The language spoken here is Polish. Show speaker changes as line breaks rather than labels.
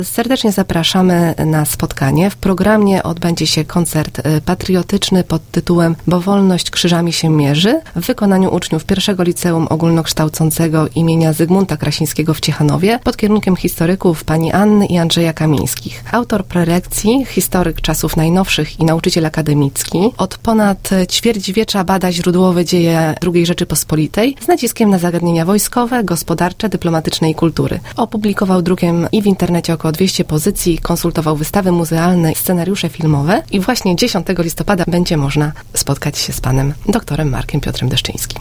Serdecznie zapraszamy na spotkanie. W programie odbędzie się koncert patriotyczny pod tytułem Bo wolność krzyżami się mierzy w wykonaniu uczniów I Liceum Ogólnokształcącego imienia Zygmunta Krasińskiego w Ciechanowie pod kierunkiem historyków pani Anny i Andrzeja Kamińskich. Autor prelekcji, historyk czasów najnowszych i nauczyciel akademicki. Od ponad ćwierćwiecza bada źródłowe dzieje II Rzeczypospolitej z naciskiem na zagadnienia wojskowe, gospodarcze, dyplomatyczne i kultury. Opublikował drukiem i w internecie około 200 pozycji, konsultował wystawy muzealne i scenariusze filmowe i właśnie 10 listopada będzie można spotkać się z panem doktorem Markiem Piotrem Deszczyńskim.